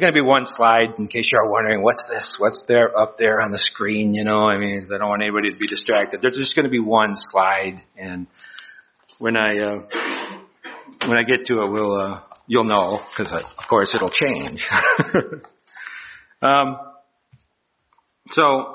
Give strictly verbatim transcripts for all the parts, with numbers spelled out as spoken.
going to be one slide, in case you're wondering, what's this? What's there up there on the screen? You know, I mean, I don't want anybody to be distracted. There's just going to be one slide, and when I uh, when I get to it, we'll uh, you'll know, because of course it'll change. um, so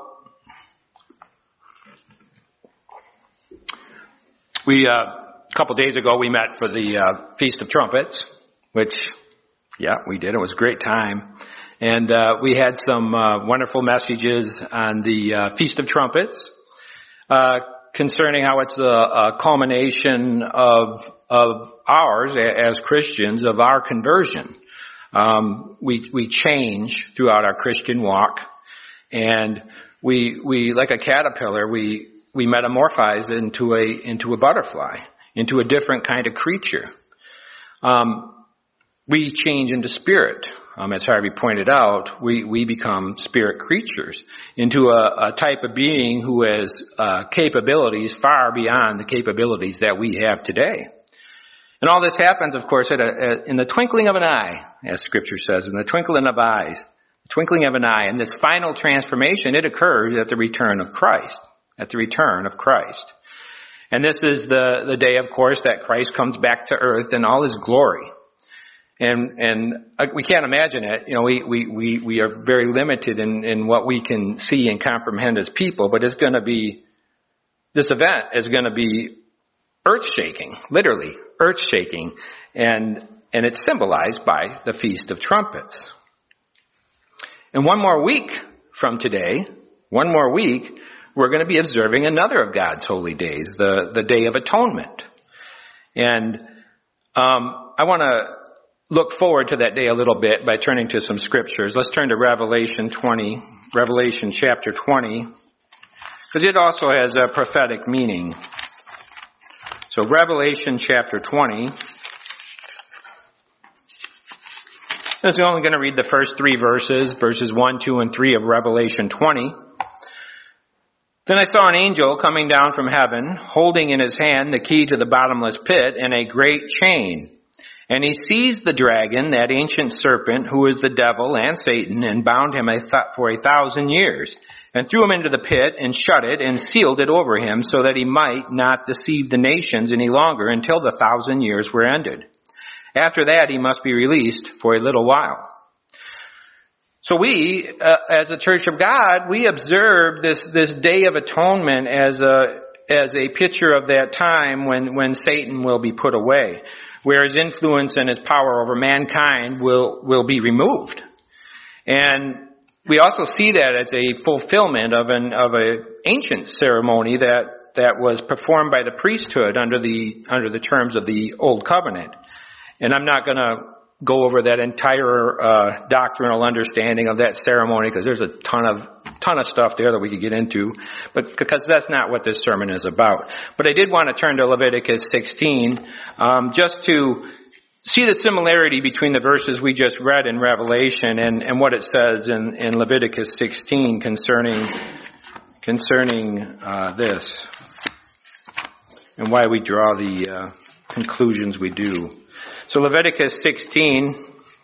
we uh, a couple days ago we met for the uh, Feast of Trumpets, which. Yeah, we did. It was a great time. And uh, we had some uh, wonderful messages on the uh, Feast of Trumpets uh, concerning how it's a, a culmination of of ours as Christians, of our conversion. Um, we we change throughout our Christian walk, and we we like a caterpillar, we we metamorphose into a into a butterfly, into a different kind of creature. Um, We change into spirit. Um, as Harvey pointed out, we, we become spirit creatures into a, a type of being who has uh, capabilities far beyond the capabilities that we have today. And all this happens, of course, at a, at, in the twinkling of an eye, as Scripture says, in the twinkling of eyes, the twinkling of an eye. And this final transformation, it occurs at the return of Christ, at the return of Christ. And this is the, the day, of course, that Christ comes back to earth in all his glory. And, and we can't imagine it. You know, we, we, we, we are very limited in, in what we can see and comprehend as people, but it's going to be, this event is going to be earth-shaking, literally earth-shaking, and, and it's symbolized by the Feast of Trumpets. And one more week from today, one more week, we're going to be observing another of God's holy days, the, the Day of Atonement. And, um, I want to look forward to that day a little bit by turning to some scriptures. Let's turn to Revelation twenty, Revelation chapter twenty, because it also has a prophetic meaning. So Revelation chapter twenty. I'm only going to read the first three verses, verses one, two, and three of Revelation twenty. Then I saw an angel coming down from heaven, holding in his hand the key to the bottomless pit and a great chain. And he seized the dragon, that ancient serpent, who is the devil and Satan, and bound him for a thousand years, and threw him into the pit, and shut it, and sealed it over him, so that he might not deceive the nations any longer until the thousand years were ended. After that, he must be released for a little while. So we, uh, as a Church of God, we observe this, this Day of Atonement as a, as a picture of that time when, when Satan will be put away, where his influence and his power over mankind will, will be removed. And we also see that as a fulfillment of an, of a ancient ceremony that, that was performed by the priesthood under the, under the terms of the Old Covenant. And I'm not gonna go over that entire, uh, doctrinal understanding of that ceremony, because there's a ton of, ton of stuff there that we could get into, but because that's not what this sermon is about. But I did want to turn to Leviticus sixteen, um, just to see the similarity between the verses we just read in Revelation and, and what it says in, in Leviticus sixteen concerning, concerning, uh, this, and why we draw the, uh, conclusions we do. So Leviticus sixteen,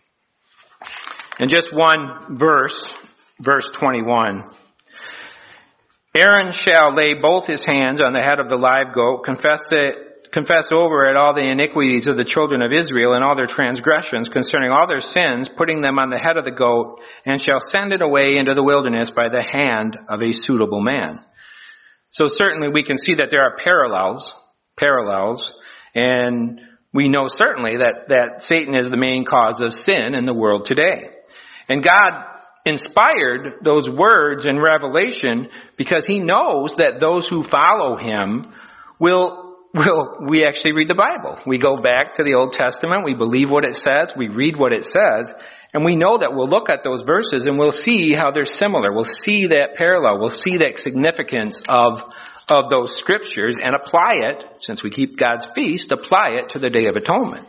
and just one verse, verse twenty-one. Aaron shall lay both his hands on the head of the live goat, confess it, confess over it all the iniquities of the children of Israel and all their transgressions concerning all their sins, putting them on the head of the goat, and shall send it away into the wilderness by the hand of a suitable man. So certainly we can see that there are parallels, parallels, and we know certainly that, that Satan is the main cause of sin in the world today. And God inspired those words in Revelation because he knows that those who follow him will, will, we actually read the Bible. We go back to the Old Testament, we believe what it says, we read what it says, and we know that we'll look at those verses and we'll see how they're similar. We'll see that parallel. We'll see that significance of of those scriptures and apply it, since we keep God's feast, apply it to the Day of Atonement.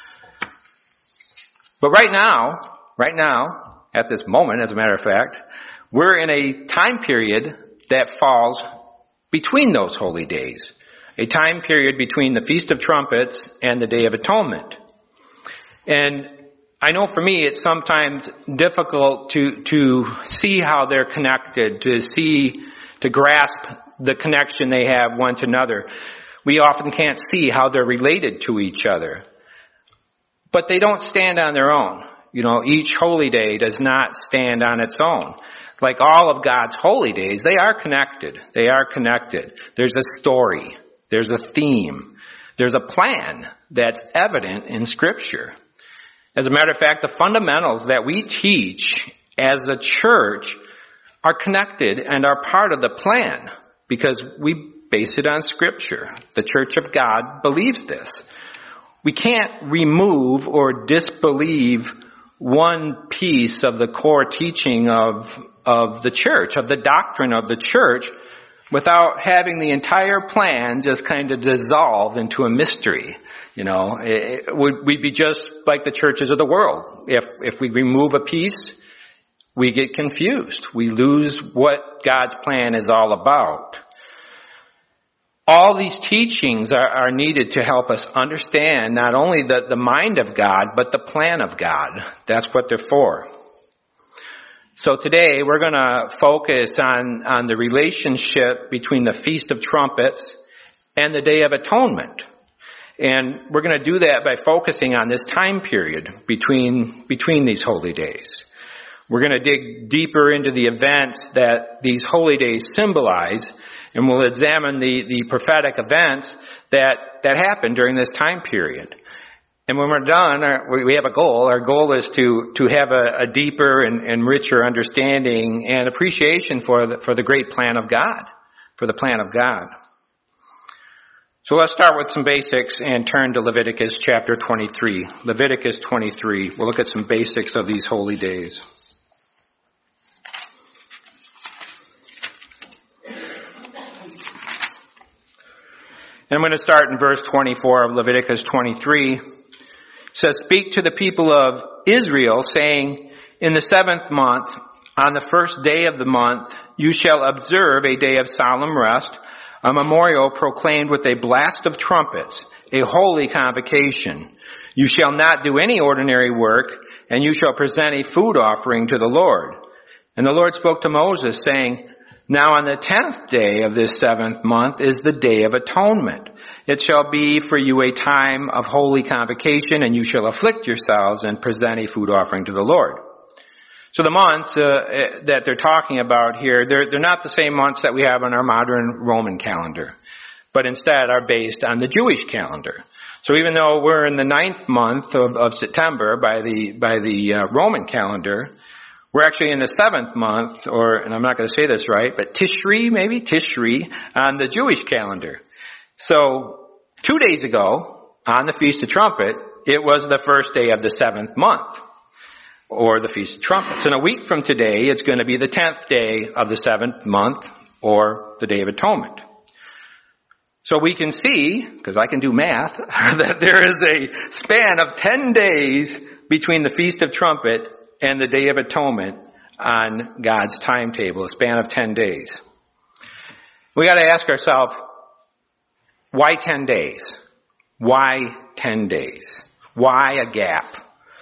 But right now, right now, at this moment, as a matter of fact, we're in a time period that falls between those holy days. A time period between the Feast of Trumpets and the Day of Atonement. And I know for me it's sometimes difficult to, to see how they're connected, to see, to grasp the connection they have one to another. We often can't see how they're related to each other. But they don't stand on their own. You know, each holy day does not stand on its own. Like all of God's holy days, they are connected. They are connected. There's a story. There's a theme. There's a plan that's evident in Scripture. As a matter of fact, the fundamentals that we teach as a church are connected and are part of the plan because we base it on Scripture. The Church of God believes this. We can't remove or disbelieve one piece of the core teaching of, of the church, of the doctrine of the church, without having the entire plan just kind of dissolve into a mystery. You know, it, it would, we'd be just like the churches of the world. If, if we remove a piece, we get confused. We lose what God's plan is all about. All these teachings are, are needed to help us understand not only the, the mind of God, but the plan of God. That's what they're for. So today we're going to focus on, on the relationship between the Feast of Trumpets and the Day of Atonement. And we're going to do that by focusing on this time period between, between these holy days. We're going to dig deeper into the events that these holy days symbolize, and we'll examine the, the prophetic events that, that happened during this time period. And when we're done, our, we have a goal. Our goal is to, to have a, a deeper and, and richer understanding and appreciation for the, for the great plan of God, for the plan of God. So let's start with some basics and turn to Leviticus chapter twenty-three. Leviticus twenty-three. We'll look at some basics of these holy days. And I'm going to start in verse twenty-four of Leviticus twenty-three. It says, "Speak to the people of Israel, saying, in the seventh month, on the first day of the month, you shall observe a day of solemn rest, a memorial proclaimed with a blast of trumpets, a holy convocation. You shall not do any ordinary work, and you shall present a food offering to the Lord." And the Lord spoke to Moses, saying, "Now on the tenth day of this seventh month is the Day of Atonement. It shall be for you a time of holy convocation, and you shall afflict yourselves and present a food offering to the Lord." So the months uh, that they're talking about here, they're, they're not the same months that we have on our modern Roman calendar, but instead are based on the Jewish calendar. So even though we're in the ninth month of, of September by the by the uh, Roman calendar, we're actually in the seventh month, or, and I'm not going to say this right, but Tishri, maybe, Tishri, on the Jewish calendar. So, two days ago, on the Feast of Trumpet, it was the first day of the seventh month, or the Feast of Trumpets. And a week from today, it's going to be the tenth day of the seventh month, or the Day of Atonement. So we can see, because I can do math, that there is a span of ten days between the Feast of Trumpet and the Day of Atonement on God's timetable, a span of ten days. We got to ask ourselves, why ten days? Why ten days? Why a gap?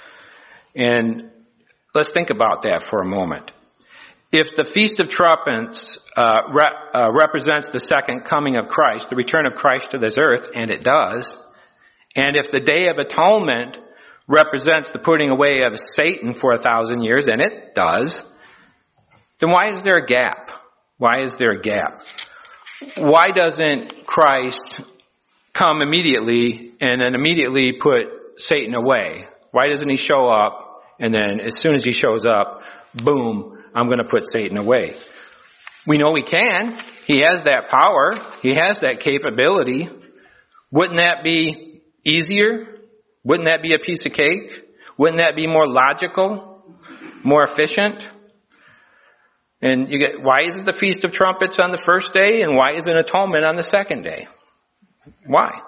And let's think about that for a moment. If the Feast of Trumpets uh, re- uh, represents the second coming of Christ, the return of Christ to this earth, and it does, and if the Day of Atonement represents the putting away of Satan for a thousand years, and it does, then why is there a gap? Why is there a gap? Why doesn't Christ come immediately and then immediately put Satan away? Why doesn't he show up and then as soon as he shows up, boom, I'm going to put Satan away? We know he can. He has that power. He has that capability. Wouldn't that be easier? Wouldn't that be a piece of cake? Wouldn't that be more logical, more efficient? And you get, why isn't the Feast of Trumpets on the first day, and why isn't Atonement on the second day? Why?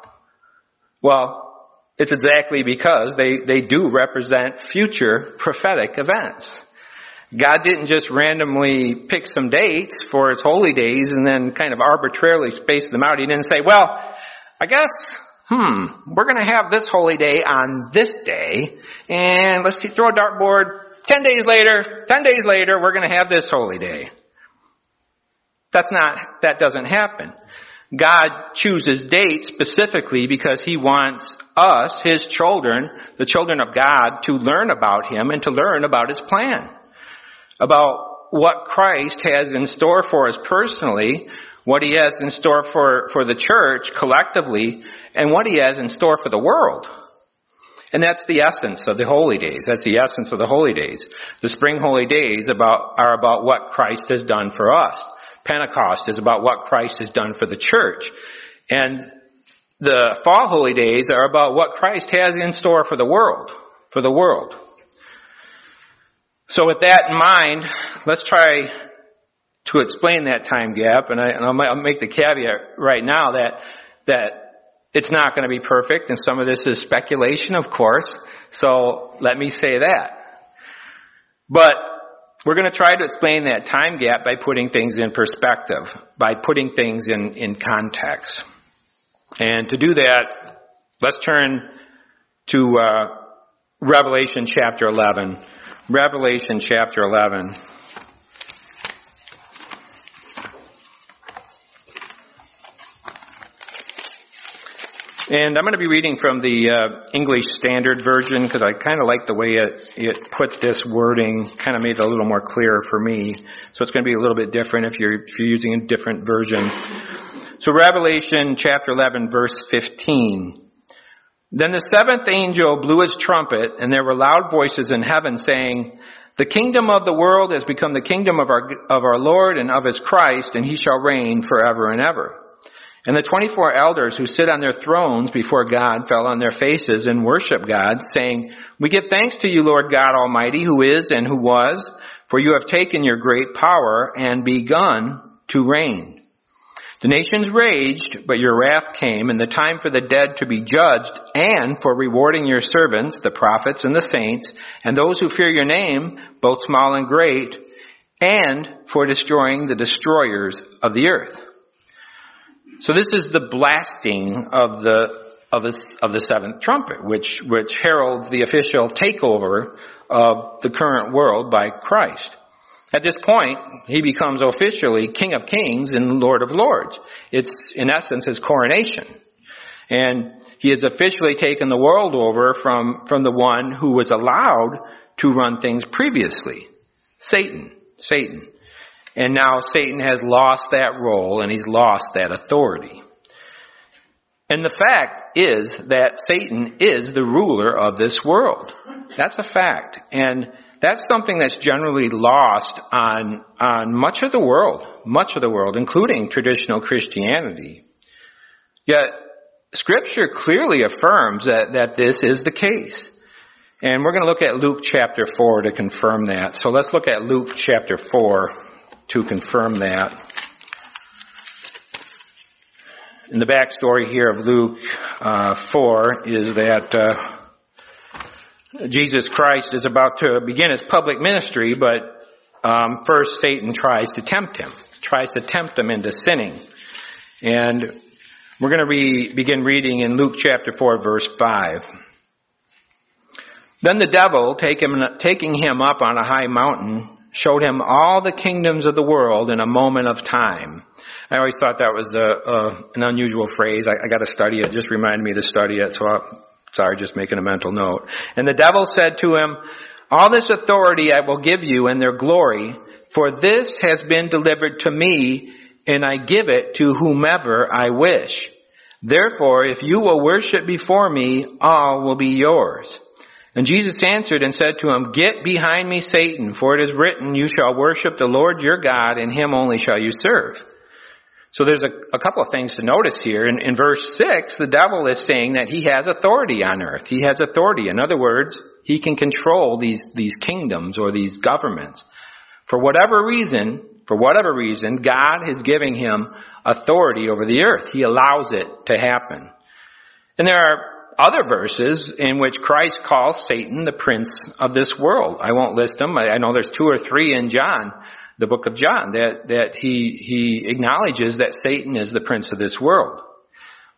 Well, it's exactly because they, they do represent future prophetic events. God didn't just randomly pick some dates for his holy days and then kind of arbitrarily space them out. He didn't say, well, I guess hmm, we're going to have this holy day on this day, and let's see, throw a dartboard, ten days later, ten days later, we're going to have this holy day. That's not, that doesn't happen. God chooses dates specifically because he wants us, his children, the children of God, to learn about him and to learn about his plan, about what Christ has in store for us personally, what he has in store for, for the church collectively, and what he has in store for the world. And that's the essence of the holy days. That's the essence of the holy days. The spring holy days about, are about what Christ has done for us. Pentecost is about what Christ has done for the church. And the fall holy days are about what Christ has in store for the world, for the world. So with that in mind, let's try to explain that time gap. And, I, and I'll, I'll make the caveat right now that, that it's not going to be perfect. And some of this is speculation, of course. So let me say that. But we're going to try to explain that time gap by putting things in perspective, by putting things in, in context. And to do that, let's turn to uh, Revelation chapter eleven. Revelation chapter eleven. And I'm going to be reading from the uh, English Standard Version because I kind of like the way it, it put this wording, kind of made it a little more clear for me. So it's going to be a little bit different if you're, if you're using a different version. So Revelation chapter eleven, verse fifteen. Then the seventh angel blew his trumpet, and there were loud voices in heaven saying, "The kingdom of the world has become the kingdom of our, of our Lord and of his Christ, and he shall reign forever and ever." And the twenty-four elders who sit on their thrones before God fell on their faces and worship God, saying, "We give thanks to you, Lord God Almighty, who is and who was, for you have taken your great power and begun to reign. The nations raged, but your wrath came, and the time for the dead to be judged, and for rewarding your servants, the prophets and the saints, and those who fear your name, both small and great, and for destroying the destroyers of the earth." So this is the blasting of the of the, of the seventh trumpet, which which heralds the official takeover of the current world by Christ. At this point, he becomes officially King of Kings and Lord of Lords. It's in essence his coronation, and he has officially taken the world over from from the one who was allowed to run things previously, Satan. Satan. And now Satan has lost that role and he's lost that authority. And the fact is that Satan is the ruler of this world. That's a fact. And that's something that's generally lost on, on much of the world, much of the world, including traditional Christianity. Yet Scripture clearly affirms that, that this is the case. And we're going to look at Luke chapter four to confirm that. So let's look at Luke chapter four. To confirm that. And the backstory here of Luke uh, four is that uh, Jesus Christ is about to begin his public ministry, but um, first Satan tries to tempt him, tries to tempt him into sinning. And we're going to re- begin reading in Luke chapter four, verse five. Then the devil, take him, taking him up on a high mountain, showed him all the kingdoms of the world in a moment of time. I always thought that was a, a, an unusual phrase. I, I got to study it. It just reminded me to study it. So, I'll, sorry, just making a mental note. And the devil said to him, "All this authority I will give you and their glory, for this has been delivered to me, and I give it to whomever I wish. Therefore, if you will worship before me, all will be yours." And Jesus answered and said to him, "Get behind me, Satan, for it is written, you shall worship the Lord your God, and him only shall you serve." So there's a, a couple of things to notice here. In, in verse six, the devil is saying that he has authority on earth. He has authority. In other words, he can control these, these kingdoms or these governments. For whatever reason, for whatever reason, God is giving him authority over the earth. He allows it to happen. And there are other verses in which Christ calls Satan the prince of this world. I won't list them. I know there's two or three in John, the book of John, that, that he, he acknowledges that Satan is the prince of this world.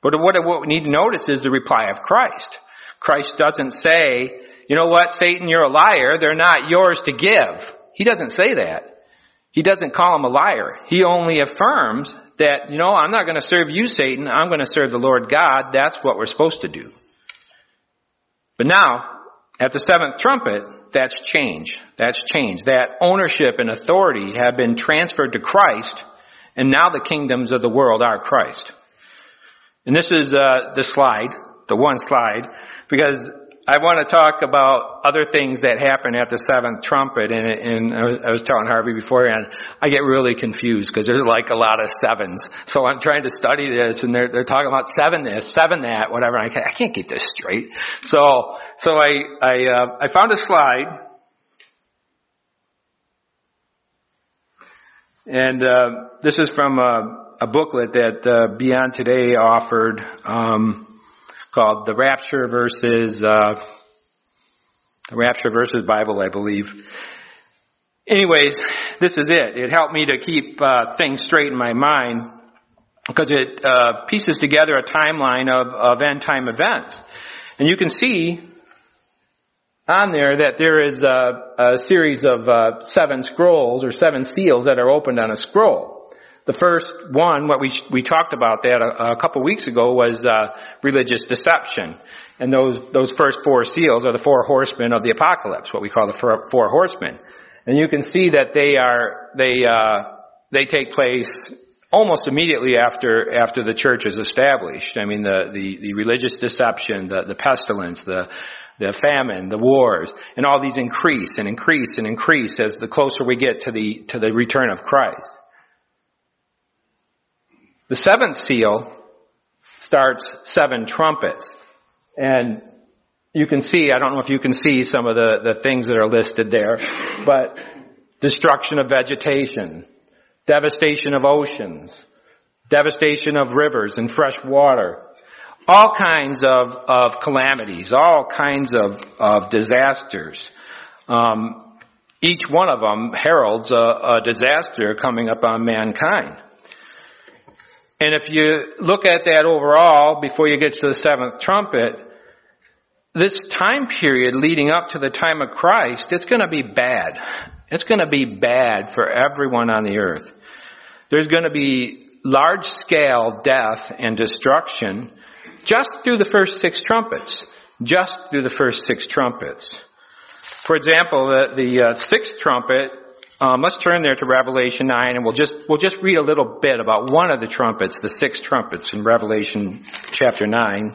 But what, what we need to notice is the reply of Christ. Christ doesn't say, you know what, Satan, you're a liar. They're not yours to give. He doesn't say that. He doesn't call him a liar. He only affirms that, you know, I'm not going to serve you, Satan. I'm going to serve the Lord God. That's what we're supposed to do. But now, at the seventh trumpet, that's changed. That's changed. That ownership and authority have been transferred to Christ, and now the kingdoms of the world are Christ. And this is uh, the slide, the one slide, because I want to talk about other things that happen at the seventh trumpet. And, and I was telling Harvey beforehand, I get really confused because there's like a lot of sevens. So I'm trying to study this, and they're they're talking about seven this, seven that, whatever. I can't, I can't get this straight. So so I I uh, I found a slide, and uh, this is from a, a booklet that uh, Beyond Today offered. Um, called The Rapture versus, uh, The Rapture versus Bible, I believe. Anyways, this is it. It helped me to keep, uh, things straight in my mind because it, uh, pieces together a timeline of, of end time events. And you can see on there that there is a, a series of, uh, seven scrolls or seven seals that are opened on a scroll. The first one, what we we talked about that a, a couple weeks ago, was uh, religious deception, and those those first four seals are the four horsemen of the apocalypse, what we call the four, four horsemen. And you can see that they are they uh, they take place almost immediately after after the church is established. I mean, the the, the religious deception, the the pestilence, the the famine, the wars, and all these increase and increase and increase as the closer we get to the to the return of Christ. The seventh seal starts seven trumpets. And you can see, I don't know if you can see some of the, the things that are listed there, but destruction of vegetation, devastation of oceans, devastation of rivers and fresh water, all kinds of, of calamities, all kinds of, of disasters. Um, each one of them heralds a, a disaster coming upon mankind. And if you look at that overall, before you get to the seventh trumpet, this time period leading up to the time of Christ, it's going to be bad. It's going to be bad for everyone on the earth. There's going to be large-scale death and destruction just through the first six trumpets. Just through the first six trumpets. For example, the, the uh, sixth trumpet, Um, let's turn there to Revelation nine, and we'll just we'll just read a little bit about one of the trumpets, the six trumpets in Revelation chapter nine.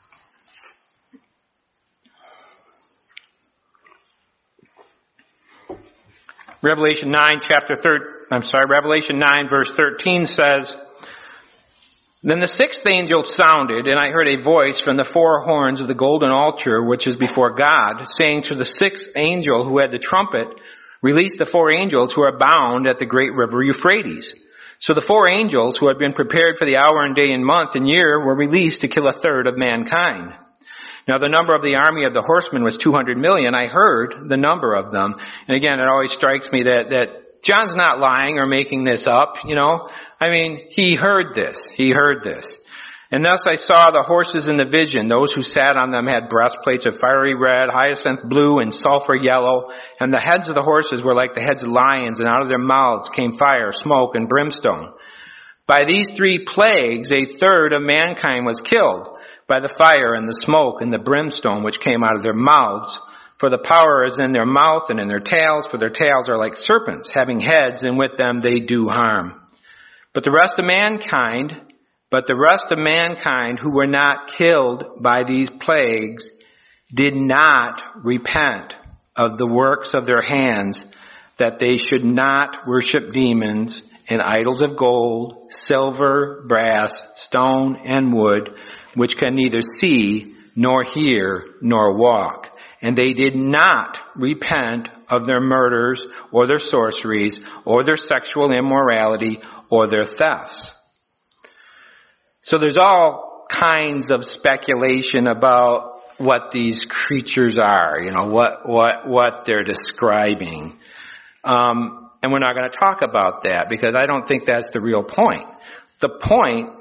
Revelation nine, chapter thir- I'm sorry, Revelation nine, verse thirteen says, "Then the sixth angel sounded, and I heard a voice from the four horns of the golden altar, which is before God, saying to the sixth angel who had the trumpet, release the four angels who are bound at the great river Euphrates." So the four angels who had been prepared for the hour and day and month and year were released to kill a third of mankind. Now the number of the army of the horsemen was two hundred million. I heard the number of them. And again, it always strikes me that, that John's not lying or making this up, you know. I mean, he heard this. He heard this. "And thus I saw the horses in the vision. Those who sat on them had breastplates of fiery red, hyacinth blue, and sulfur yellow. And the heads of the horses were like the heads of lions, and out of their mouths came fire, smoke, and brimstone. By these three plagues a third of mankind was killed, by the fire and the smoke and the brimstone which came out of their mouths. For the power is in their mouth and in their tails, for their tails are like serpents, having heads, and with them they do harm. But the rest of mankind... But the rest of mankind who were not killed by these plagues did not repent of the works of their hands, that they should not worship demons and idols of gold, silver, brass, stone, and wood, which can neither see, nor hear, nor walk. And they did not repent of their murders, or their sorceries, or their sexual immorality, or their thefts." So there's all kinds of speculation about what these creatures are, you know, what, what, what they're describing. Um, and we're not going to talk about that because I don't think that's the real point. The point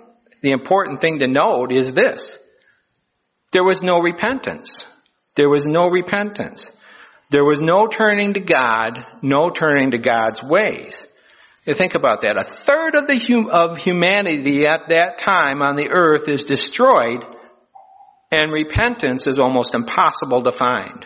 the important thing to note is this. There was no repentance. There was no repentance. There was no turning to God, no turning to God's ways. You think about that. A third of the hum- of humanity at that time on the earth is destroyed, and repentance is almost impossible to find.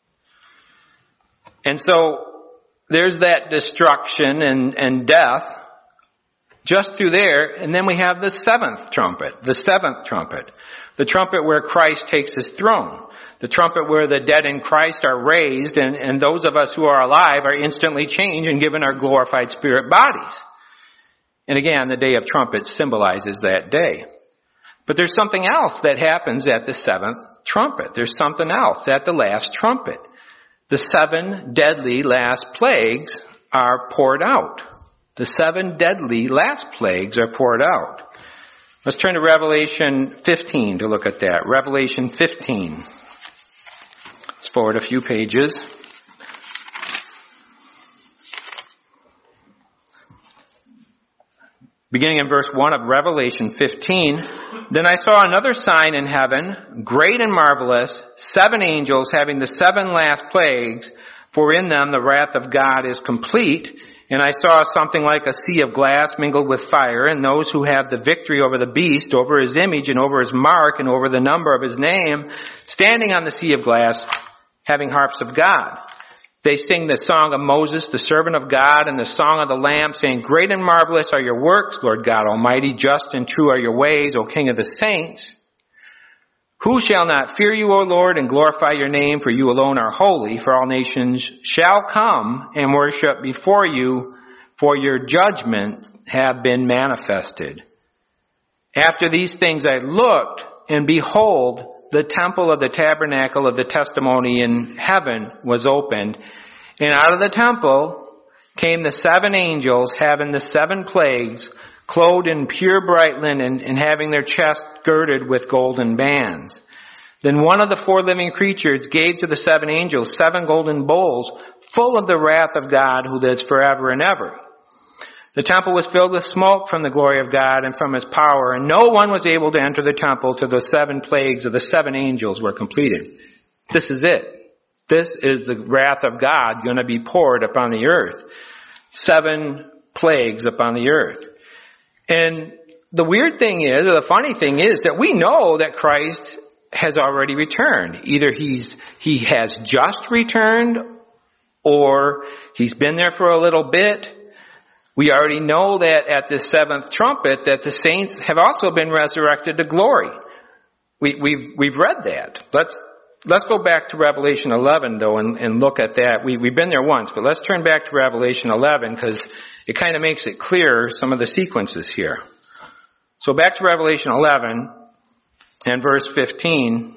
And so there's that destruction and, and death just through there. And then we have the seventh trumpet, the seventh trumpet, the trumpet where Christ takes his throne, the trumpet where the dead in Christ are raised, and, and those of us who are alive are instantly changed and given our glorified spirit bodies. And again, the day of trumpets symbolizes that day. But there's something else that happens at the seventh trumpet. There's something else at the last trumpet. The seven deadly last plagues are poured out. The seven deadly last plagues are poured out. Let's turn to Revelation fifteen to look at that. Revelation fifteen. Let's forward a few pages. Beginning in verse one of Revelation fifteen, then I saw another sign in heaven, great and marvelous, seven angels having the seven last plagues, for in them the wrath of God is complete. And I saw something like a sea of glass mingled with fire, and those who have the victory over the beast, over his image, and over his mark, and over the number of his name, standing on the sea of glass, having harps of God. They sing the song of Moses, the servant of God, and the song of the Lamb, saying, great and marvelous are your works, Lord God Almighty. Just and true are your ways, O King of the saints. Who shall not fear you, O Lord, and glorify your name? For you alone are holy. For all nations shall come and worship before you, for your judgments have been manifested. After these things I looked, and behold, the temple of the tabernacle of the testimony in heaven was opened, and out of the temple came the seven angels having the seven plagues, clothed in pure bright linen, and having their chests girded with golden bands. Then one of the four living creatures gave to the seven angels seven golden bowls full of the wrath of God who lives forever and ever. The temple was filled with smoke from the glory of God and from his power, and no one was able to enter the temple till the seven plagues of the seven angels were completed. This is it. This is the wrath of God going to be poured upon the earth. Seven plagues upon the earth. And the weird thing is, or the funny thing is, that we know that Christ has already returned. Either he's he has just returned, or he's been there for a little bit. We already know that at the seventh trumpet that the saints have also been resurrected to glory. We, we've, we've read that. Let's, let's go back to Revelation eleven though and, and look at that. We, we've been there once, but let's turn back to Revelation eleven because it kind of makes it clear some of the sequences here. So back to Revelation eleven and verse fifteen.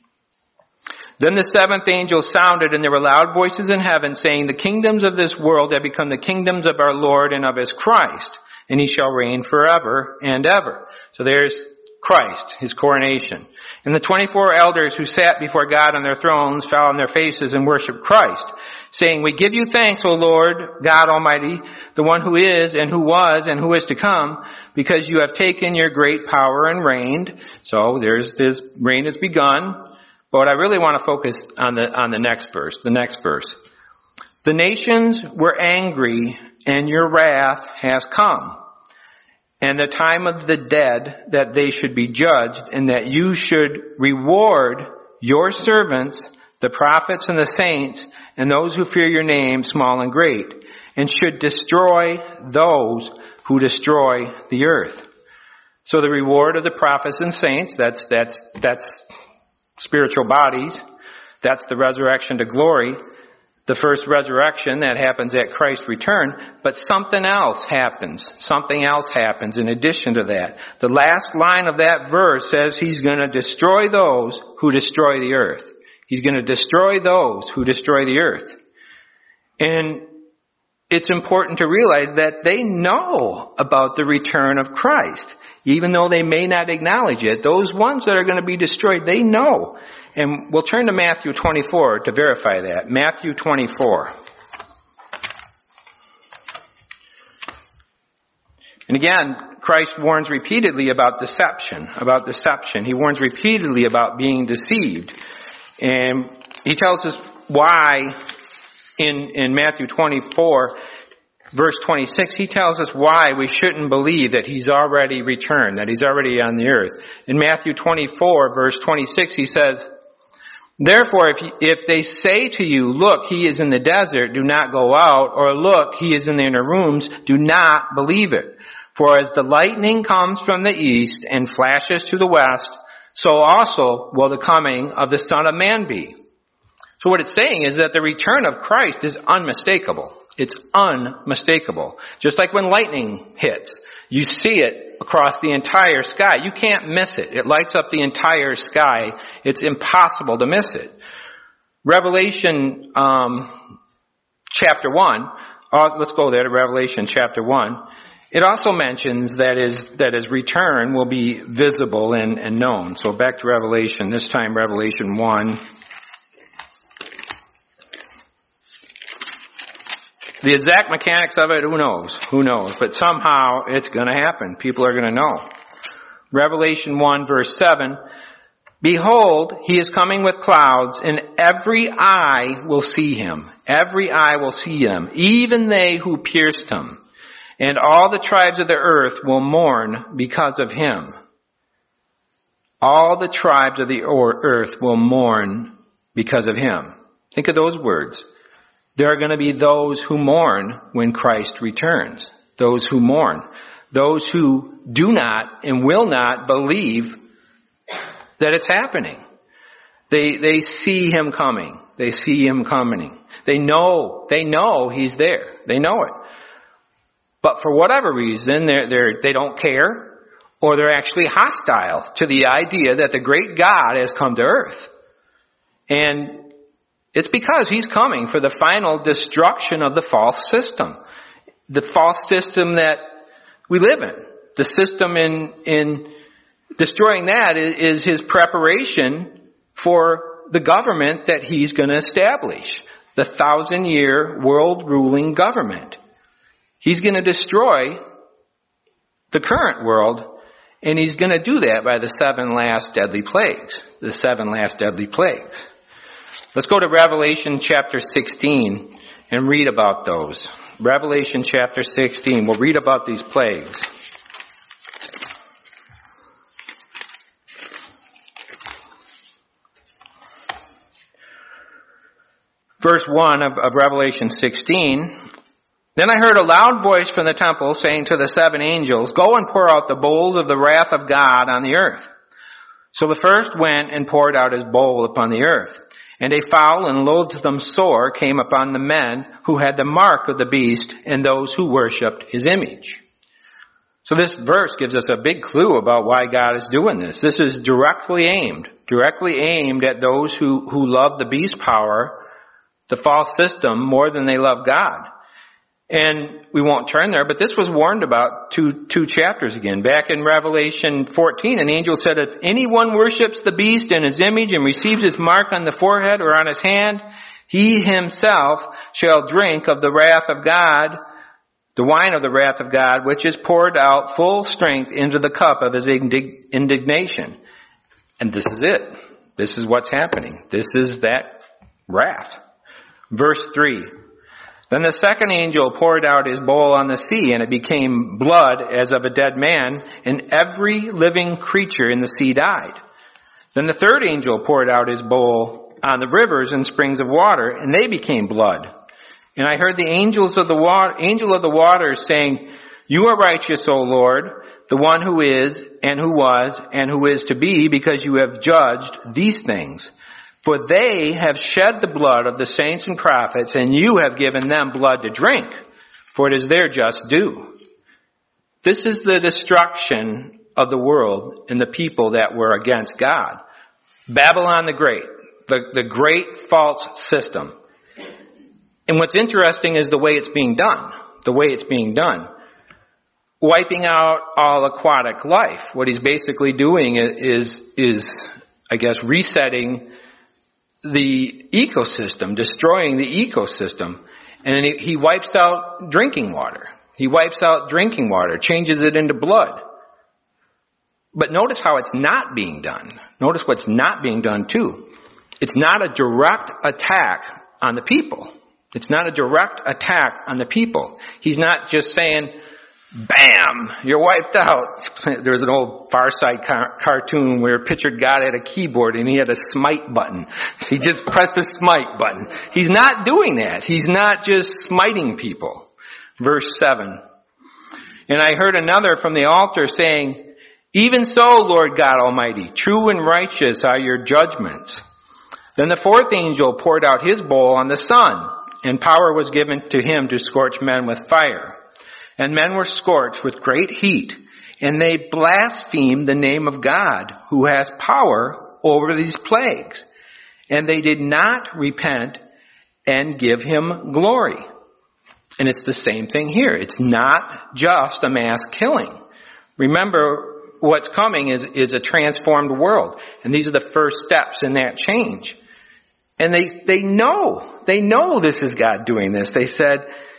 Then the seventh angel sounded, and there were loud voices in heaven saying, the kingdoms of this world have become the kingdoms of our Lord and of his Christ, and he shall reign forever and ever. So there's Christ, his coronation. And the twenty-four elders who sat before God on their thrones fell on their faces and worshiped Christ, saying, we give you thanks, O Lord, God Almighty, the one who is and who was and who is to come, because you have taken your great power and reigned. So there's this reign has begun. But I really want to focus on the on the next verse, the next verse. The nations were angry, and your wrath has come, and the time of the dead that they should be judged, and that you should reward your servants, the prophets and the saints, and those who fear your name, small and great, and should destroy those who destroy the earth. So the reward of the prophets and saints, that's that's that's spiritual bodies. That's the resurrection to glory. The first resurrection that happens at Christ's return. But something else happens. Something else happens in addition to that. The last line of that verse says he's going to destroy those who destroy the earth. He's going to destroy those who destroy the earth. And it's important to realize that they know about the return of Christ. Even though they may not acknowledge it, those ones that are going to be destroyed, they know. And we'll turn to Matthew twenty-four to verify that. Matthew twenty-four. And again, Christ warns repeatedly about deception, about deception. He warns repeatedly about being deceived. And he tells us why in, in Matthew twenty-four, verse twenty-six, he tells us why we shouldn't believe that he's already returned, that he's already on the earth. In Matthew twenty-four, verse twenty-six, he says, therefore, if, you, if they say to you, look, he is in the desert, do not go out, or look, he is in the inner rooms, do not believe it. For as the lightning comes from the east and flashes to the west, so also will the coming of the Son of Man be. So what it's saying is that the return of Christ is unmistakable. It's unmistakable. Just like when lightning hits, you see it across the entire sky. You can't miss it. It lights up the entire sky. It's impossible to miss it. Revelation um, chapter one, uh, let's go there to Revelation chapter one. It also mentions that his, that his return will be visible and, and known. So back to Revelation, this time Revelation one. The exact mechanics of it, who knows? Who knows? But somehow it's going to happen. People are going to know. Revelation one verse seven. Behold, he is coming with clouds, and every eye will see him. Every eye will see him, even they who pierced him. And all the tribes of the earth will mourn because of him. All the tribes of the earth will mourn because of him. Think of those words. There are going to be those who mourn when Christ returns. Those who mourn. Those who do not and will not believe that it's happening. They, they see him coming. They see him coming. They know, they know he's there. They know it. But for whatever reason, they're, they're, they don't care, or they're actually hostile to the idea that the great God has come to earth. And it's because he's coming for the final destruction of the false system. The false system that we live in. The system in, in destroying that is, is his preparation for the government that he's going to establish. The thousand year world ruling government. He's going to destroy the current world, and he's going to do that by the seven last deadly plagues. The seven last deadly plagues. Let's go to Revelation chapter sixteen and read about those. Revelation chapter sixteen. We'll read about these plagues. Verse one of, of Revelation sixteen. Then I heard a loud voice from the temple saying to the seven angels, go and pour out the bowls of the wrath of God on the earth. So the first went and poured out his bowl upon the earth. And a foul and loathsome sore came upon the men who had the mark of the beast and those who worshipped his image. So this verse gives us a big clue about why God is doing this. This is directly aimed, directly aimed at those who, who love the beast power, the false system, more than they love God. And we won't turn there, but this was warned about two, two chapters again. Back in Revelation fourteen, an angel said, if anyone worships the beast in his image and receives his mark on the forehead or on his hand, he himself shall drink of the wrath of God, the wine of the wrath of God, which is poured out full strength into the cup of his indignation. And this is it. This is what's happening. This is that wrath. Verse three. Then the second angel poured out his bowl on the sea, and it became blood as of a dead man, and every living creature in the sea died. Then the third angel poured out his bowl on the rivers and springs of water, and they became blood. And I heard the angels of the water, angel of the waters saying, you are righteous, O Lord, the one who is, and who was, and who is to be, because you have judged these things. For they have shed the blood of the saints and prophets, and you have given them blood to drink, for it is their just due. This is the destruction of the world and the people that were against God. Babylon the Great, the, the great false system. And what's interesting is the way it's being done. The way it's being done. Wiping out all aquatic life. What he's basically doing is, is, I guess, resetting the ecosystem, destroying the ecosystem. And he wipes out drinking water. He wipes out drinking water, changes it into blood. But notice how it's not being done. Notice what's not being done too. It's not a direct attack on the people. It's not a direct attack on the people. He's not just saying, bam, you're wiped out. There was an old Far Side car- cartoon where a pictured God had a keyboard and he had a smite button. He just pressed the smite button. He's not doing that. He's not just smiting people. Verse seven. And I heard another from the altar saying, even so, Lord God Almighty, true and righteous are your judgments. Then the fourth angel poured out his bowl on the sun, and power was given to him to scorch men with fire. And men were scorched with great heat, and they blasphemed the name of God, who has power over these plagues. And they did not repent and give him glory. And it's the same thing here. It's not just a mass killing. Remember, what's coming is, is a transformed world. And these are the first steps in that change. And they, they know, they know this is God doing this. They said,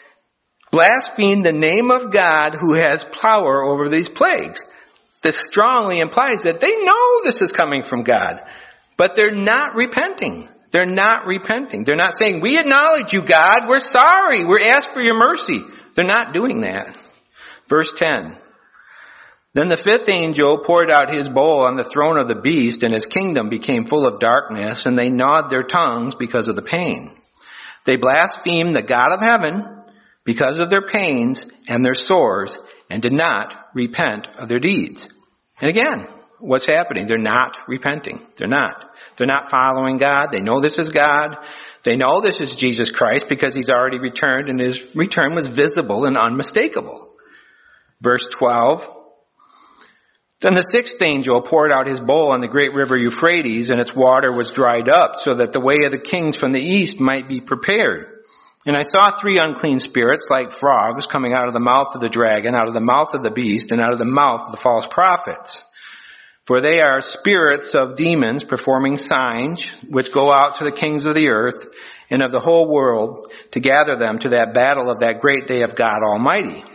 blaspheme the name of God who has power over these plagues. This strongly implies that they know this is coming from God, but they're not repenting. They're not repenting. They're not saying, we acknowledge you, God. We're sorry. We're asked for your mercy. They're not doing that. Verse ten. Then the fifth angel poured out his bowl on the throne of the beast, and his kingdom became full of darkness, and they gnawed their tongues because of the pain. They blasphemed the God of heaven because of their pains and their sores, and did not repent of their deeds. And again, what's happening? They're not repenting. They're not. They're not following God. They know this is God. They know this is Jesus Christ because he's already returned, and his return was visible and unmistakable. Verse twelve. Then the sixth angel poured out his bowl on the great river Euphrates, and its water was dried up, so that the way of the kings from the east might be prepared. And I saw three unclean spirits like frogs coming out of the mouth of the dragon, out of the mouth of the beast, and out of the mouth of the false prophets. For they are spirits of demons performing signs, which go out to the kings of the earth and of the whole world to gather them to that battle of that great day of God Almighty.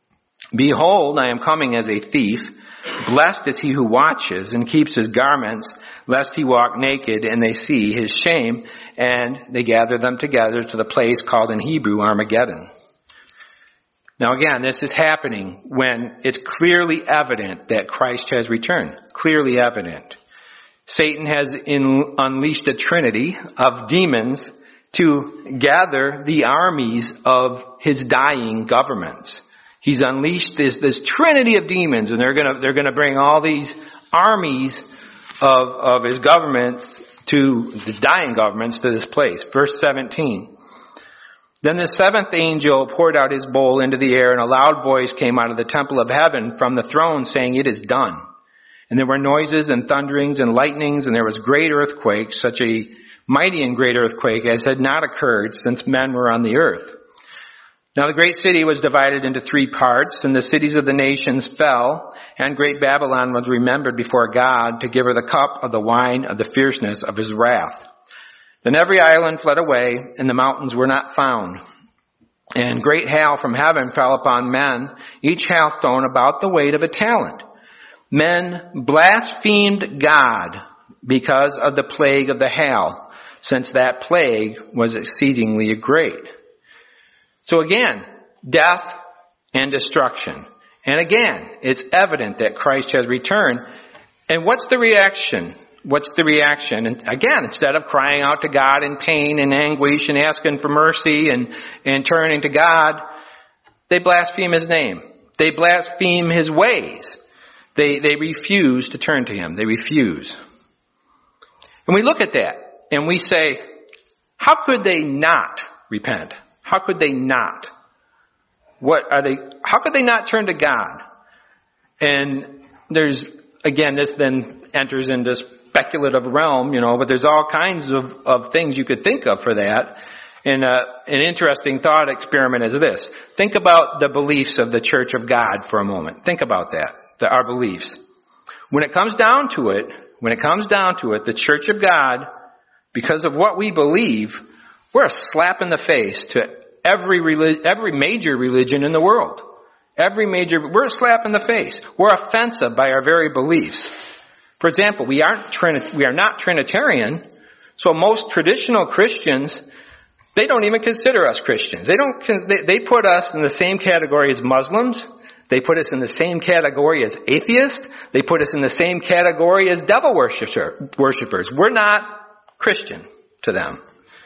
Behold, I am coming as a thief. Blessed is he who watches and keeps his garments, lest he walk naked and they see his shame, and they gather them together to the place called in Hebrew Armageddon. Now again, this is happening when it's clearly evident that Christ has returned. Clearly evident. Satan has in, unleashed a trinity of demons to gather the armies of his dying governments. He's unleashed this, this trinity of demons, and they're gonna, they're gonna bring all these armies of, of his governments to, the dying governments to this place. Verse seventeen. Then the seventh angel poured out his bowl into the air, and a loud voice came out of the temple of heaven from the throne saying, it is done. And there were noises and thunderings and lightnings, and there was great earthquake, such a mighty and great earthquake as had not occurred since men were on the earth. Now the great city was divided into three parts, and the cities of the nations fell, and great Babylon was remembered before God to give her the cup of the wine of the fierceness of his wrath. Then every island fled away, and the mountains were not found. And great hail from heaven fell upon men, each hailstone about the weight of a talent. Men blasphemed God because of the plague of the hail, since that plague was exceedingly great. So again, death and destruction. And again, it's evident that Christ has returned. And what's the reaction? What's the reaction? And again, instead of crying out to God in pain and anguish and asking for mercy and, and turning to God, they blaspheme his name. They blaspheme his ways. They, they refuse to turn to him. They refuse. And we look at that and we say, how could they not repent? How could they not? What are they, how could they not turn to God? And there's, again, this then enters into speculative realm, you know, but there's all kinds of, of things you could think of for that. And uh, an interesting thought experiment is this. Think about the beliefs of the Church of God for a moment. Think about that, the, our beliefs. When it comes down to it, when it comes down to it, the Church of God, because of what we believe, we're a slap in the face to every relig- every major religion in the world. Every major, we're a slap in the face. We're offensive by our very beliefs. For example, we aren't Trini- we are not Trinitarian, so most traditional Christians, they don't even consider us Christians. They don't. They, they put us in the same category as Muslims. They put us in the same category as atheists. They put us in the same category as devil worshipers. We're not Christian to them.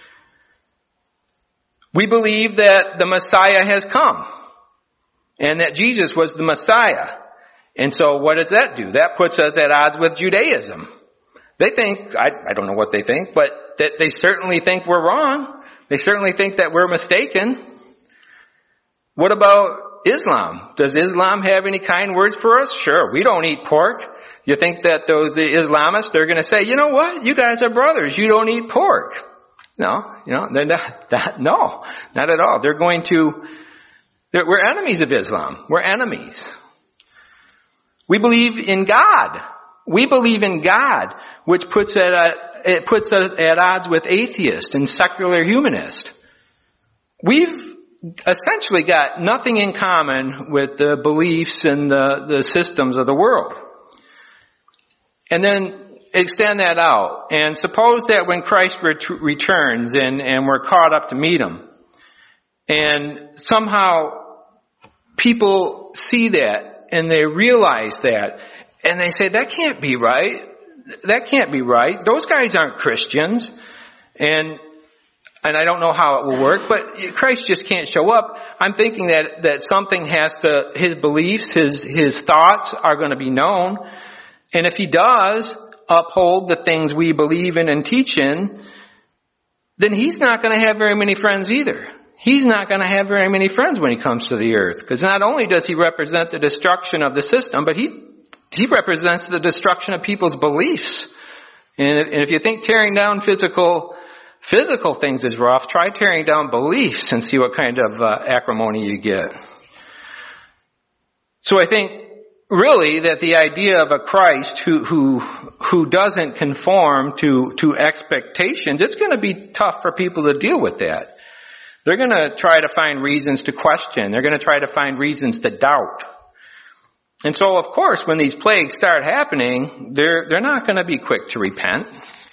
We believe that the Messiah has come and that Jesus was the Messiah. And so what does that do? That puts us at odds with Judaism. They think, I, I don't know what they think, but that they certainly think we're wrong. They certainly think that we're mistaken. What about Islam? Does Islam have any kind words for us? Sure, we don't eat pork. You think that those Islamists, they're going to say, you know what? You guys are brothers. You don't eat pork. No, you know, they're not, that, no, not at all. They're going to, they're, we're enemies of Islam. We're enemies. We believe in God. We believe in God, which puts it at, it puts us at odds with atheists and secular humanists. We've essentially got nothing in common with the beliefs and the, the systems of the world. And then extend that out. And suppose that when Christ ret- returns and, and we're caught up to meet him, and somehow people see that and they realize that, and they say, that can't be right. That can't be right. Those guys aren't Christians. And And I don't know how it will work, but Christ just can't show up. I'm thinking that, that something has to, his beliefs, his, his thoughts are going to be known. And if he does uphold the things we believe in and teach in, then he's not going to have very many friends either. He's not going to have very many friends when he comes to the earth. Because not only does he represent the destruction of the system, but he, he represents the destruction of people's beliefs. And if, and if you think tearing down physical Physical things is rough, try tearing down beliefs and see what kind of uh, acrimony you get. So I think really that the idea of a Christ who who who doesn't conform to to expectations, it's going to be tough for people to deal with that. They're going to try to find reasons to question. They're going to try to find reasons to doubt. And so of course when these plagues start happening, they're they're not going to be quick to repent.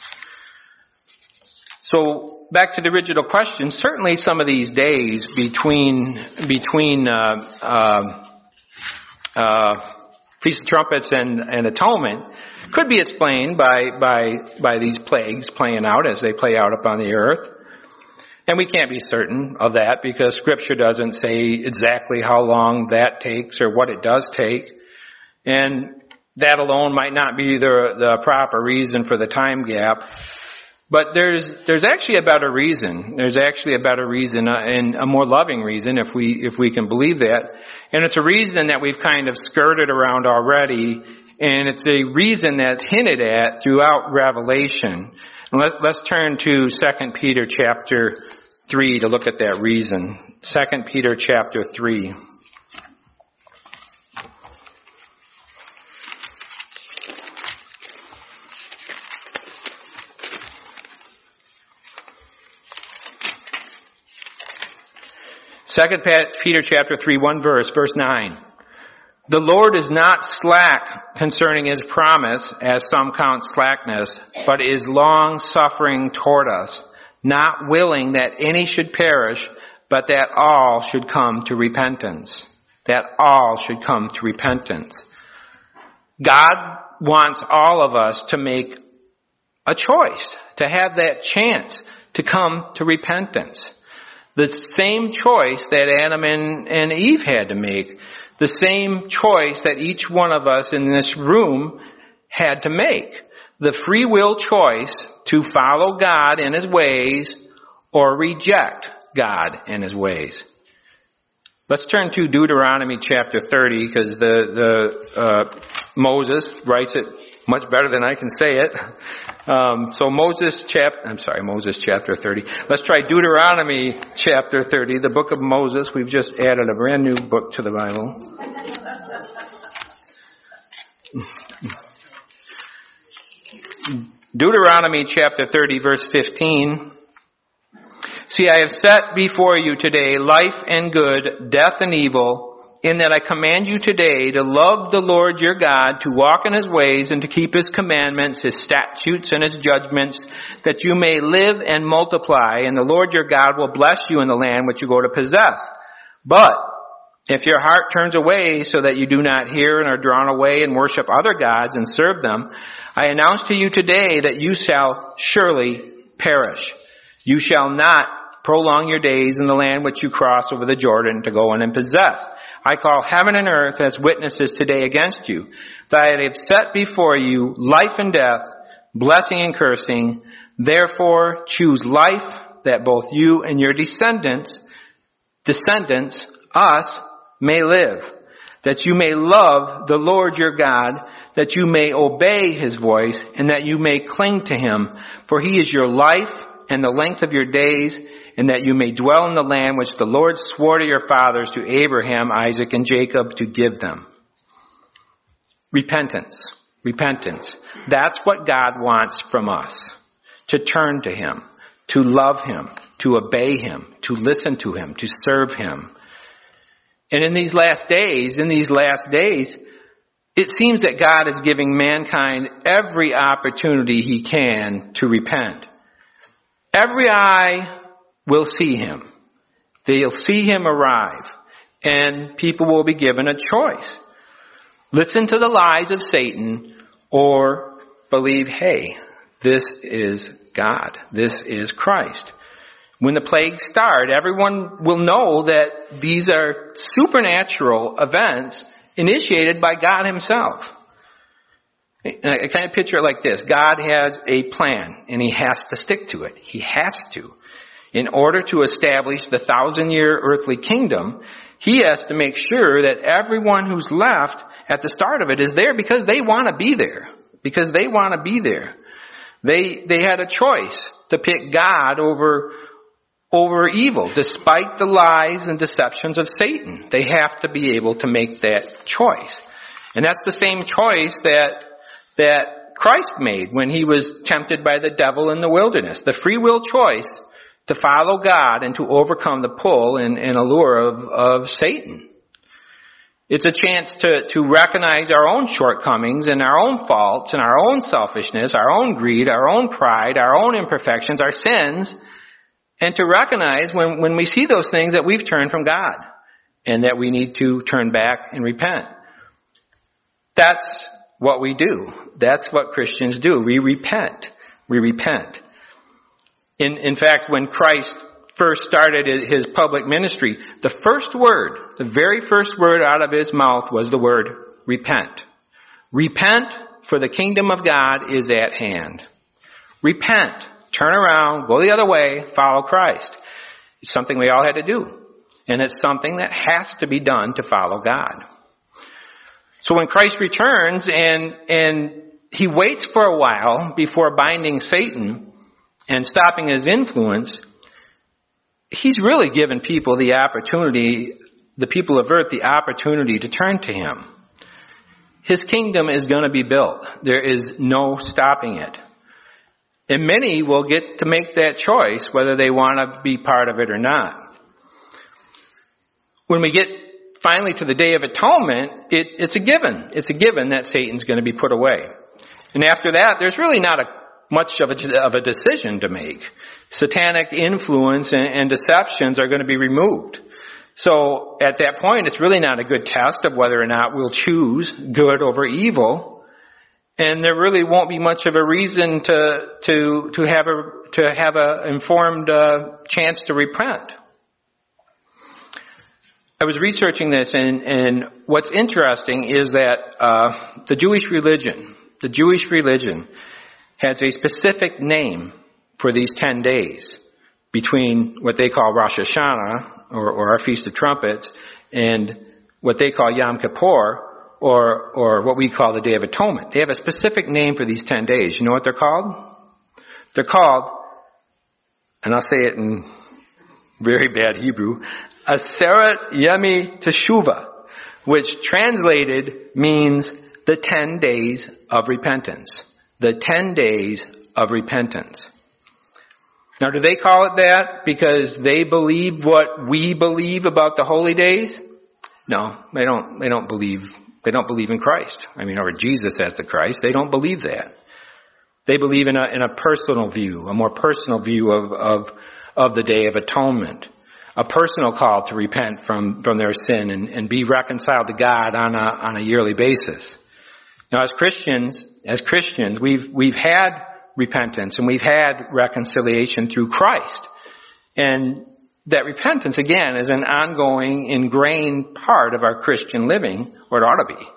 So back to the original question, certainly some of these days between between uh, uh, uh, Feast of Trumpets and, and Atonement could be explained by by by these plagues playing out as they play out upon the earth. And we can't be certain of that because Scripture doesn't say exactly how long that takes or what it does take. And that alone might not be the the proper reason for the time gap. But there's there's actually a better reason. There's actually a better reason uh, and a more loving reason if we if we can believe that. And it's a reason that we've kind of skirted around already, and it's a reason that's hinted at throughout Revelation. And let, let's turn to Second Peter chapter three to look at that reason. Second Peter chapter three. Second Peter chapter three, one verse, verse nine. The Lord is not slack concerning his promise, as some count slackness, but is long suffering toward us, not willing that any should perish, but that all should come to repentance. That all should come to repentance. God wants all of us to make a choice, to have that chance to come to repentance. The same choice that Adam and, and Eve had to make. The same choice that each one of us in this room had to make. The free will choice to follow God in his ways or reject God in his ways. Let's turn to Deuteronomy chapter thirty because the, the uh, Moses writes it much better than I can say it. Um, so Moses chapter, I'm sorry, Moses chapter thirty. Let's try Deuteronomy chapter thirty, the book of Moses. We've just added a brand new book to the Bible. Deuteronomy chapter thirty, verse fifteen. See, I have set before you today life and good, death and evil. in that I command you today to love the Lord your God, to walk in his ways and to keep his commandments, his statutes and his judgments, that you may live and multiply, and the Lord your God will bless you in the land which you go to possess. But if your heart turns away so that you do not hear and are drawn away and worship other gods and serve them, I announce to you today that you shall surely perish. You shall not prolong your days in the land which you cross over the Jordan to go in and possess. I call heaven and earth as witnesses today against you, that I have set before you life and death, blessing and cursing. Therefore choose life, that both you and your descendants, descendants, us, may live, that you may love the Lord your God, that you may obey his voice, and that you may cling to him. For he is your life and the length of your days, and that you may dwell in the land which the Lord swore to your fathers, to Abraham, Isaac, and Jacob, to give them. Repentance. Repentance. That's what God wants from us. To turn to him, to love him, to obey him, to listen to him, to serve him. And in these last days, in these last days, it seems that God is giving mankind every opportunity he can to repent. Every eye will see him. They'll see him arrive, and people will be given a choice. Listen to the lies of Satan, or believe, hey, this is God. This is Christ. When the plagues start, everyone will know that these are supernatural events initiated by God himself. And I kind of picture it like this. God has a plan, and he has to stick to it. He has to. In order to establish the thousand-year earthly kingdom, he has to make sure that everyone who's left at the start of it is there because they want to be there. Because they want to be there. They, they had a choice to pick God over over evil, despite the lies and deceptions of Satan. They have to be able to make that choice. And that's the same choice that, that Christ made when he was tempted by the devil in the wilderness. The free will choice to follow God and to overcome the pull and, and allure of, of Satan. It's a chance to, to recognize our own shortcomings and our own faults and our own selfishness, our own greed, our own pride, our own imperfections, our sins, and to recognize when, when we see those things that we've turned from God and that we need to turn back and repent. That's what we do. That's what Christians do. We repent. We repent. In, in fact, when Christ first started his public ministry, the first word, the very first word out of his mouth was the word repent. Repent, for the kingdom of God is at hand. Repent. Turn around, go the other way, follow Christ. It's something we all had to do. And it's something that has to be done to follow God. So when Christ returns and, and he waits for a while before binding Satan and stopping his influence, he's really given people the opportunity, the people of earth, the opportunity to turn to him. His kingdom is going to be built. There is no stopping it. And many will get to make that choice whether they want to be part of it or not. When we get finally to the Day of Atonement, it, it's a given. It's a given that Satan's going to be put away. And after that, there's really not a, much of a, of a decision to make. Satanic influence and, and deceptions are going to be removed. So at that point, it's really not a good test of whether or not we'll choose good over evil. And there really won't be much of a reason to to to have a to have a informed uh, chance to repent. I was researching this, and, and what's interesting is that uh, the Jewish religion, the Jewish religion, has a specific name for these ten days between what they call Rosh Hashanah, or, or our Feast of Trumpets, and what they call Yom Kippur, or or what we call the Day of Atonement. They have a specific name for these ten days. You know what they're called? They're called, and I'll say it in very bad Hebrew, Aseret Yemi Teshuvah, which translated means the ten days of repentance. The ten days of repentance. Now, do they call it that because they believe what we believe about the holy days? No, they don't, they don't believe, they don't believe in Christ. I mean, or Jesus as the Christ. They don't believe that. They believe in a, in a personal view, a more personal view of, of, of the Day of Atonement. A personal call to repent from, from their sin and, and be reconciled to God on a, on a yearly basis. Now, as Christians, as Christians, we've, we've had repentance and we've had reconciliation through Christ. And that repentance, again, is an ongoing, ingrained part of our Christian living, or it ought to be.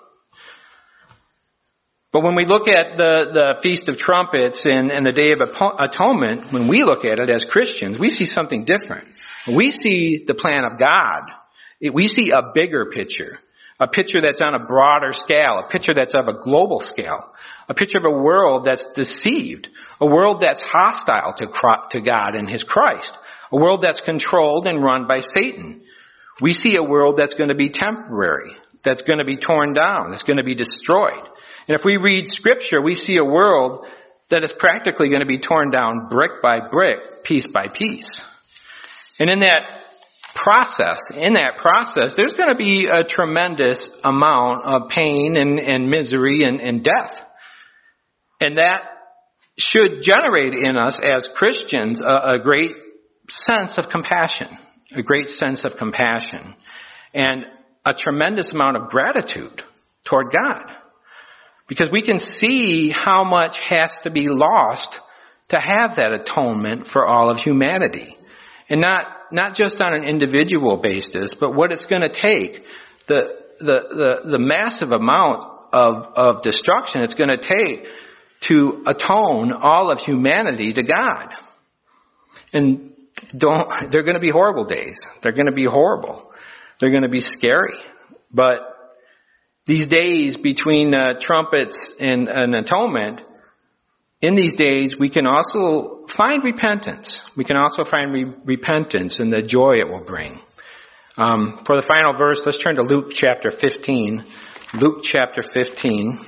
But when we look at the, the Feast of Trumpets and, and the Day of Atonement, when we look at it as Christians, we see something different. We see the plan of God. We see a bigger picture, a picture that's on a broader scale, a picture that's of a global scale, a picture of a world that's deceived, a world that's hostile to, to God and His Christ, a world that's controlled and run by Satan. We see a world that's going to be temporary, that's going to be torn down, that's going to be destroyed. And if we read Scripture, we see a world that is practically going to be torn down brick by brick, piece by piece. And in that process, in that process, there's going to be a tremendous amount of pain and, and misery and, and death. And that should generate in us as Christians a, a great sense of compassion, a great sense of compassion, and a tremendous amount of gratitude toward God. Because we can see how much has to be lost to have that atonement for all of humanity. And not, not just on an individual basis, but what it's going to take, the, the, the, the massive amount of, of destruction it's going to take to atone all of humanity to God. And don't, they're going to be horrible days. They're going to be horrible. They're going to be scary. But these days between uh, trumpets and, and atonement, in these days we can also find repentance. We can also find re- repentance and the joy it will bring. Um, for the final verse, let's turn to Luke chapter fifteen. Luke chapter fifteen.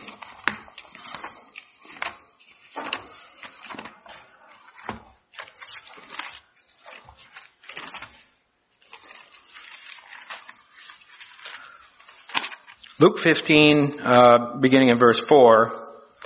Luke fifteen, uh, beginning in verse four.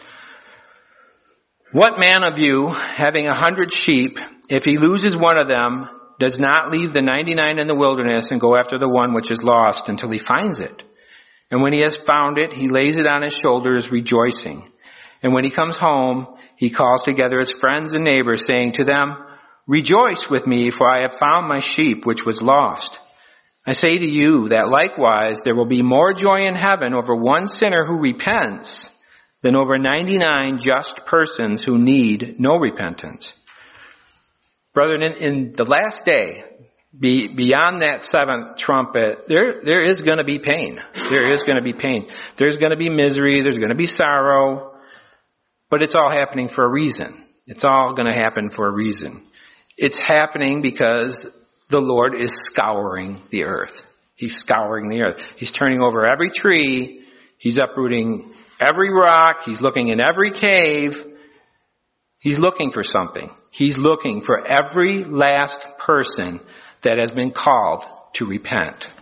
What man of you, having a hundred sheep, if he loses one of them, does not leave the ninety-nine in the wilderness and go after the one which is lost until he finds it? And when he has found it, he lays it on his shoulders, rejoicing. And when he comes home, he calls together his friends and neighbors, saying to them, Rejoice with me, for I have found my sheep which was lost. I say to you that likewise there will be more joy in heaven over one sinner who repents than over ninety-nine just persons who need no repentance. Brethren, in, in the last day, be, beyond that seventh trumpet, there, there is going to be pain. There is going to be pain. There's going to be misery. There's going to be sorrow. But it's all happening for a reason. It's all going to happen for a reason. It's happening because the Lord is scouring the earth. He's scouring the earth. He's turning over every tree. He's uprooting every rock. He's looking in every cave. He's looking for something. He's looking for every last person that has been called to repent.